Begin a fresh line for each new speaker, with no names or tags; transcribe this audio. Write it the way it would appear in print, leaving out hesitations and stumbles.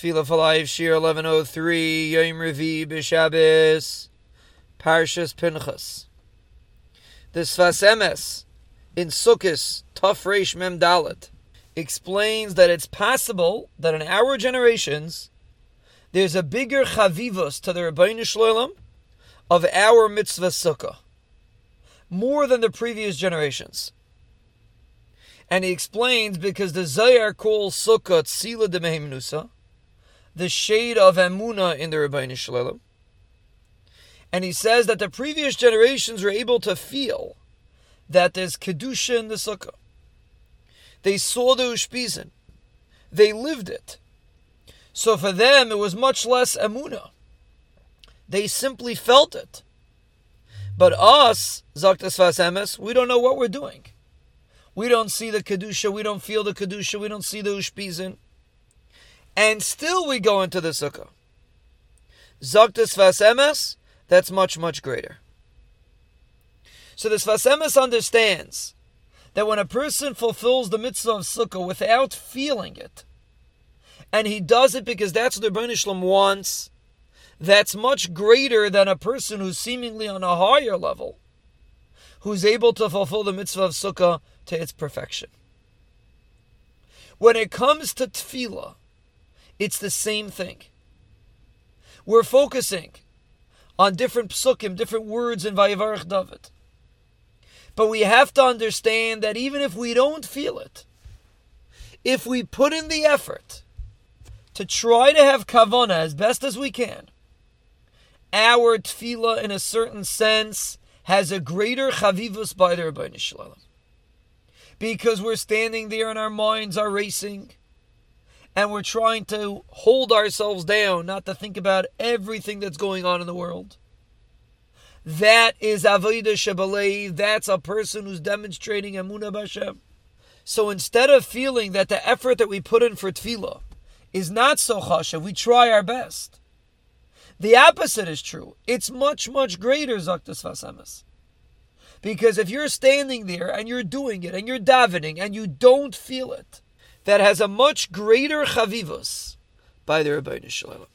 Tefillah for Life, Shir 1103, Yom Revi B'Shabbos, Parshas Pinchas. The Sfas Emes in Sukkos, Taf Reish Mem Dalet, explains that it's possible that in our generations, there's a bigger chavivus to the Rebbeinu Shloim of our mitzvah sukkah, more than the previous generations. And he explains because the Zohar calls sukkah tzila de mehemnusa, the shade of Emunah in the Rebbeinu Shloim. And he says that the previous generations were able to feel that there's kedusha in the sukkah. They saw the ushpizin. They lived it. So for them, it was much less emunah. They simply felt it. But us, Zok the Sfas Emes, we don't know what we're doing. We don't see the kedusha. We don't feel the kedusha. We don't see the ushpizin. And still we go into the sukkah. Zok the Sfas Emes, that's much, much greater. So the Sfas Emes understands that when a person fulfills the mitzvah of sukkah without feeling it, and he does it because that's what the Rebbeinu Shloim wants, that's much greater than a person who's seemingly on a higher level, who's able to fulfill the mitzvah of sukkah to its perfection. When it comes to tefillah, it's the same thing. We're focusing on different psukim, different words in Vayivarech David. But we have to understand that even if we don't feel it, if we put in the effort to try to have kavanah as best as we can, our tefillah in a certain sense has a greater chavivus by the Rebbeinu Shloim. Because we're standing there and our minds are racing, and we're trying to hold ourselves down, not to think about everything that's going on in the world. That is avodah shebalev. That's a person who's demonstrating emunah b'Hashem. So instead of feeling that the effort that we put in for tefillah is not so chashav, we try our best. The opposite is true. It's much, much greater, Zok the Sfas Emes. Because if you're standing there and you're doing it and you're davening and you don't feel it, that has a much greater chavivus by the Rebbeinu Shloim.